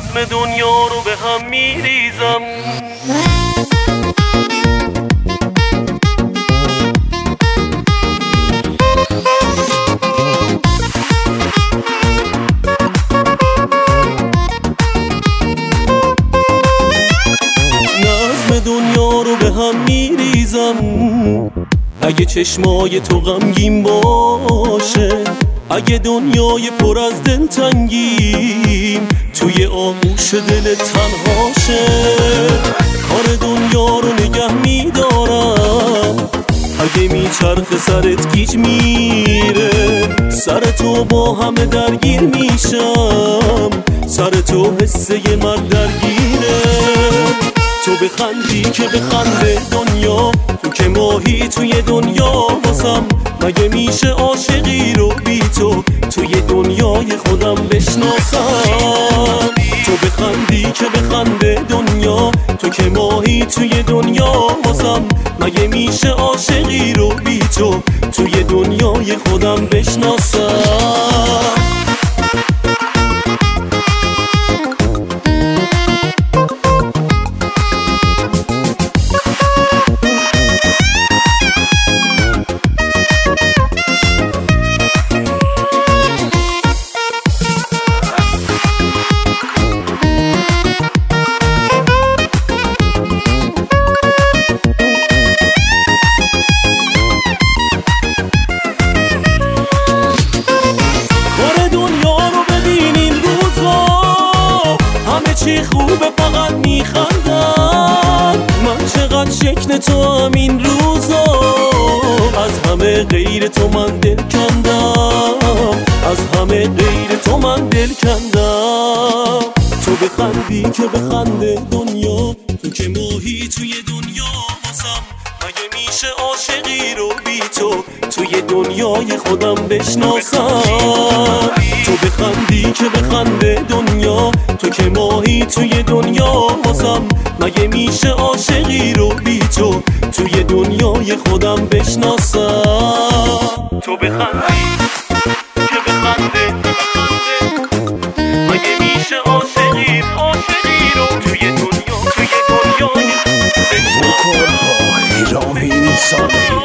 نظم دنیا رو به هم میریزم. نظم دنیا رو به هم میریزم. اگه چشمای تو غمگین باشه، اگه دنیای پر از دلتنگیم توی آغوش دل تنهاشه، کار دنیا رو نگه میدارم. اگه میچرخه سرت گیج میره، سر تو با همه درگیر میشم، سر تو حسه مرد درگیره. تو بخندی که بخنده دنیا، تو که ماهی توی دنیا واسم. مگه میشه عاشقی رو بی تو توی دنیای خودم بشناسم؟ تو بخندی که بخنده دنیا، تو که ماهی توی دنیا واسم. مگه میشه عاشقی رو بی تو توی دنیای خودم بشناسم؟ چی خوبه فقط میخندم. من چقدر شکل تو هم این روزا، از همه غیر تو من دل کندم، از همه غیر تو من دل کندم. تو بخندی که بخنده دنیا، تو که ماهی توی دنیا واسم. مگه میشه عاشقی رو بی تو توی دنیای خودم بشناسم؟ تو بخندی که بخنده دنیا، تو که ماهی توی دنیا واسم. مگه میشه عاشقی رو بی تو توی دنیای خودم بشناسم؟ تو بخندی که بخنده مگه میشه عاشقی رو توی دنیای خودم بشناسم؟